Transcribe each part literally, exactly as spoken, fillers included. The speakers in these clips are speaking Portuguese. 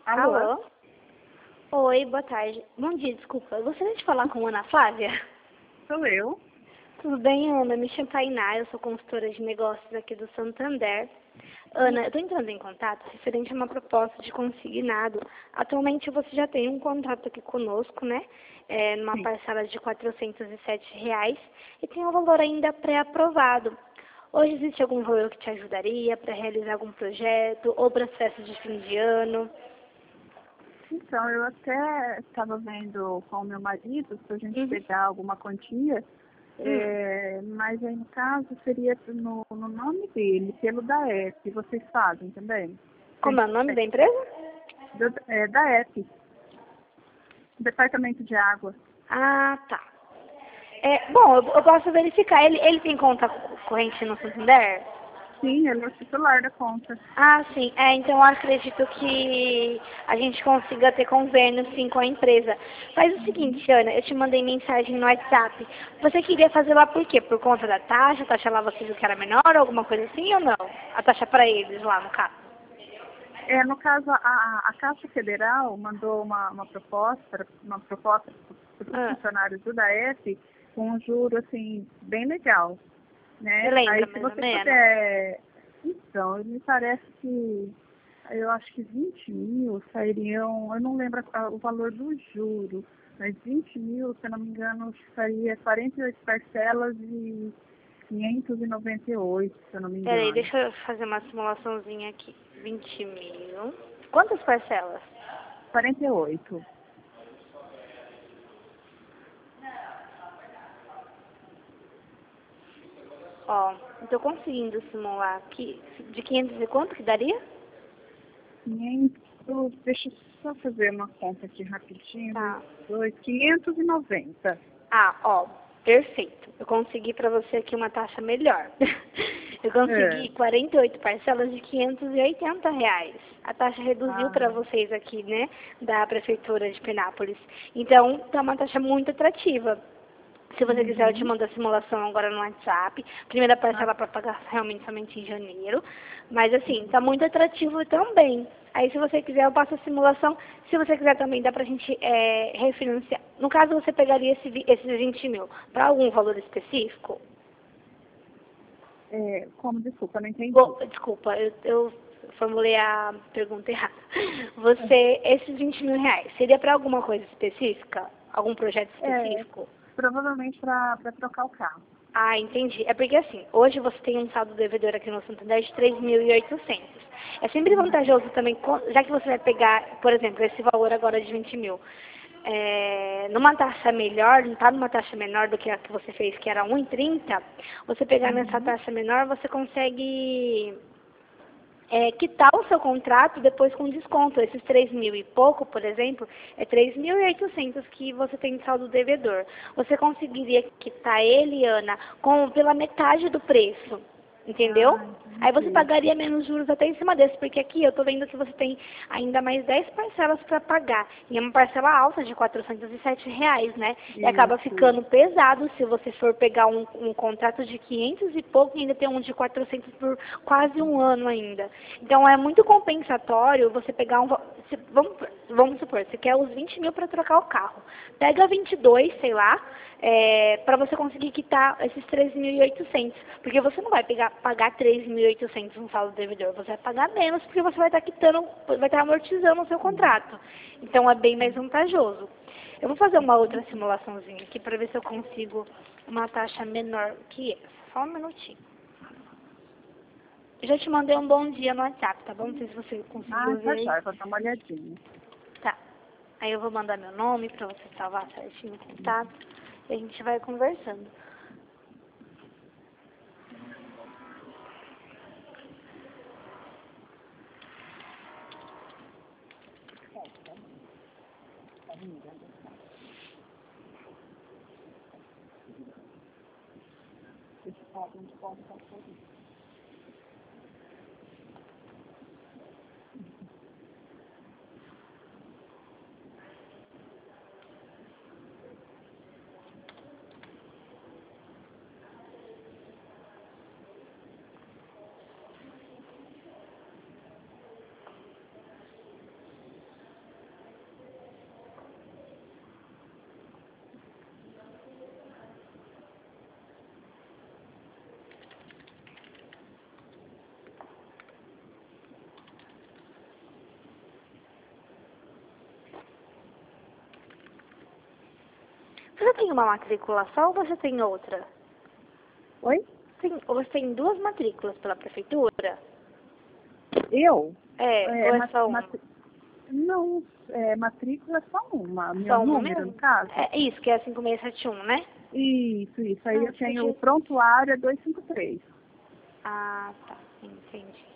Alô? Alô? Oi, boa tarde. Bom dia, desculpa. Eu gostaria de falar com a Ana Flávia. Sou eu. Tudo bem, Ana? Me chamo Tainá, eu sou consultora de negócios aqui do Santander. Ana, eu estou entrando em contato referente a uma proposta de consignado. Atualmente você já tem um contrato aqui conosco, né? É, numa Sim. parcela de quatrocentos e sete reais e tem um valor ainda pré-aprovado. Hoje existe algum valor que te ajudaria para realizar algum projeto ou para as festas de fim de ano? Então, eu até estava vendo com o meu marido para a gente Uhum. pegar alguma quantia, Hum. é, mas aí no caso seria no, no nome dele, pelo da E P. Vocês fazem também? Tem- Como é o nome da empresa? do- é, da E P, Departamento de Água. Ah, tá. É, bom, eu, eu posso verificar. Ele, ele tem conta corrente no Santander? Sim, ele é o titular da conta. Ah, sim. É, então eu acredito que a gente consiga ter convênio, sim, com a empresa. Faz o seguinte, Ana, eu te mandei mensagem no WhatsApp. Você queria fazer lá por quê? Por conta da taxa? A taxa lá você viu que era menor, alguma coisa assim ou não? A taxa para eles lá, no caso. É, no caso, a, a Caixa Federal mandou uma, uma proposta, uma proposta para os Ah, funcionários do D A E F com um juro, assim, bem legal, você né? lembra Aí, se mais ou você menos? puder... Então, me parece que, eu acho que vinte mil sairiam, eu não lembro a- o valor do juro, mas vinte mil, se eu não me engano, faria quarenta e oito parcelas e quinhentos e noventa e oito, se eu não me Peraí, engano. deixa eu fazer uma simulaçãozinha aqui. Vinte mil. Quantas parcelas? quarenta e oito. Ó, eu tô conseguindo simular aqui. De quinhentos e quanto que daria? quinhentos, deixa eu só fazer uma conta aqui rapidinho, Tá. dois, quinhentos e noventa. Ah, ó, perfeito. Eu consegui pra você aqui uma taxa melhor. Eu É. consegui quarenta e oito parcelas de quinhentos e oitenta reais. A taxa reduziu Ah, pra vocês aqui, né, da Prefeitura de Penápolis. Então, tá uma taxa muito atrativa. Se você quiser, eu te uhum. mando a simulação agora no WhatsApp. Primeira Ah, parcela para pagar realmente somente em janeiro. Mas, assim, tá muito atrativo também. Aí, se você quiser, eu passo a simulação. Se você quiser também, dá pra gente é, refinanciar. No caso, você pegaria esse, vi- esses vinte mil para algum valor específico? é, como, desculpa, não entendi. Bom, desculpa, eu, eu formulei a pergunta errada. Você, esses vinte mil reais, seria para alguma coisa específica? Algum projeto É, específico? provavelmente para trocar o carro. Ah, entendi. É porque assim, hoje você tem um saldo devedor aqui no Santander de três mil e oitocentos. É sempre vantajoso também, co- já que você vai pegar, por exemplo, esse valor agora de vinte mil, é, numa taxa melhor, não está numa taxa menor do que a que você fez, que era um e trinta, você pegar nessa Uhum. taxa menor, você consegue é, quitar o seu contrato depois com desconto. Esses três mil e pouco, por exemplo, é três mil e oitocentos que você tem de saldo devedor. Você conseguiria quitar ele, Ana, com, pela metade do preço, entendeu? Ah, Aí você entendi. pagaria menos juros até em cima desse, porque aqui eu estou vendo que você tem ainda mais dez parcelas para pagar. E é uma parcela alta de quatrocentos e sete reais, né? E acaba Isso. ficando pesado se você for pegar um, um contrato de quinhentos e pouco e ainda tem um de quatrocentos por quase um ano ainda. Então é muito compensatório você pegar um... va- se- vamos, vamos supor, você quer os vinte mil para trocar o carro. Pega vinte e dois, sei lá, é, para você conseguir quitar esses três mil e oitocentos. Porque você não vai pegar, pagar três mil e oitocentos no saldo devedor, você vai pagar menos porque você vai estar quitando, vai estar amortizando o seu contrato. Então é bem mais vantajoso. Eu vou fazer uma outra simulaçãozinha aqui para ver se eu consigo uma taxa menor que essa. Só um minutinho. Eu já te mandei um bom dia no WhatsApp, tá bom? Não sei se você Ah, conseguiu tá ver. já, vou dar uma olhadinha. Tá. Aí eu vou mandar meu nome pra você salvar certinho o contato. E a gente vai conversando. Você tem uma matrícula só ou você tem outra? Oi? Tem, ou você tem duas matrículas pela prefeitura? Eu? É, É, ou é ma- só uma? matri- Não, é, matrícula é só uma. Meu Só uma número, mesmo? no caso. É isso, que é cinco seis sete um, né? Isso, isso. Aí Ah, eu tenho o porque... prontuário é duzentos e cinquenta e três. Ah, tá. Entendi.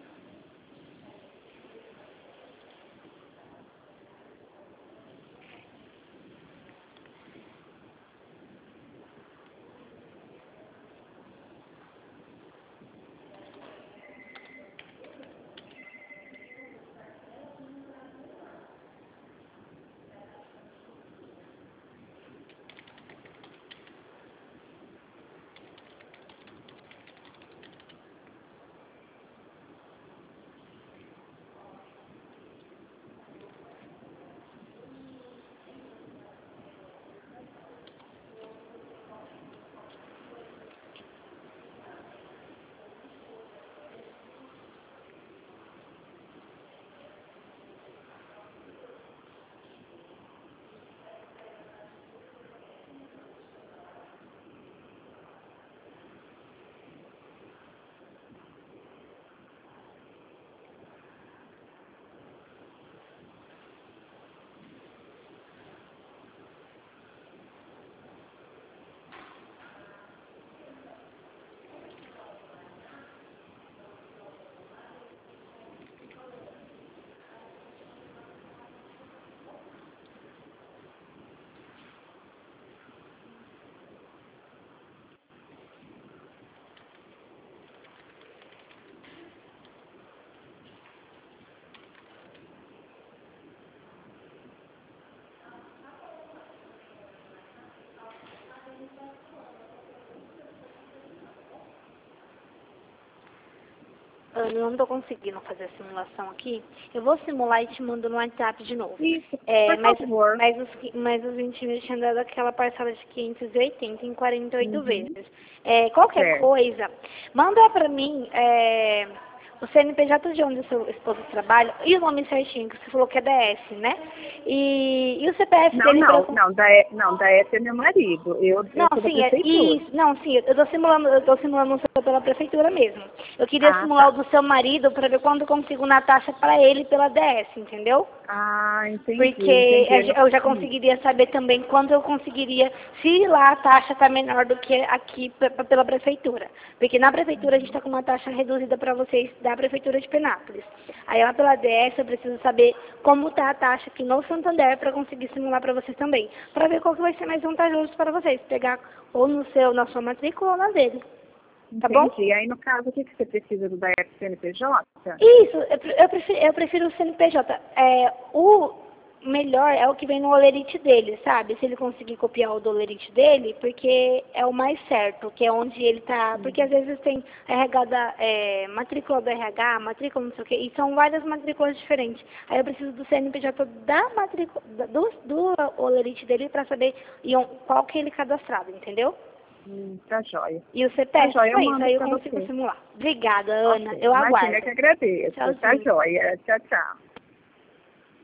Ana, eu não estou conseguindo fazer a simulação aqui. Eu vou simular e te mando no WhatsApp de novo. Isso, É, por mas, favor. mas, os, qui- mas os vinte mil tinham dado aquela parcela de quinhentos e oitenta em quarenta e oito Uhum. vezes. É, qualquer Certo. coisa, manda para mim é, o C N P J de onde o seu esposo trabalha e o nome certinho, que você falou que é D S, né? E, e o C P F Não, dele pra eu não, não, da, E- não, da F é meu marido. Eu, Não, eu sou da sim, é, prefeitura. isso, não, sim, eu tô simulando, eu tô simulando o seu pela prefeitura mesmo. Eu queria Ah, simular o tá. do seu marido para ver quanto eu consigo na taxa para ele pela D S, entendeu? Ah, entendi, Porque entendi. eu Eu já não- eu já hum, conseguiria saber também quanto eu conseguiria, se lá a taxa está menor do que aqui p- p- pela prefeitura. Porque na prefeitura a gente está com uma taxa reduzida para vocês da prefeitura de Penápolis. Aí lá pela D S eu preciso saber como está a taxa aqui no Santander para conseguir simular para vocês também. Para ver qual que vai ser mais vantajoso para vocês. Pegar ou no seu, na sua matrícula ou na dele. Tá bom? entendi. Aí, no caso, o que, que você precisa do da F C N P J? Isso, eu, pre- eu prefiro, eu prefiro o C N P J. É, o melhor é o que vem no olerite dele, sabe? Se ele conseguir copiar o do olerite dele, porque é o mais certo, que é onde ele tá. Porque às vezes tem R H da, é, matrícula do R H, matrícula não sei o quê, e são várias matrículas diferentes. Aí eu preciso do C N P J da matrícula, da- do, do olerite dele para saber em on- qual que ele cadastrado, entendeu? Hum, tá joia. E o Tá C P F, joia, eu só isso, mando aí eu pra consigo você. simular. Obrigada, Ana. Ok. Eu Imagina aguardo. que agradeço. Tá Tchauzinho. joia. Tchau, tchau.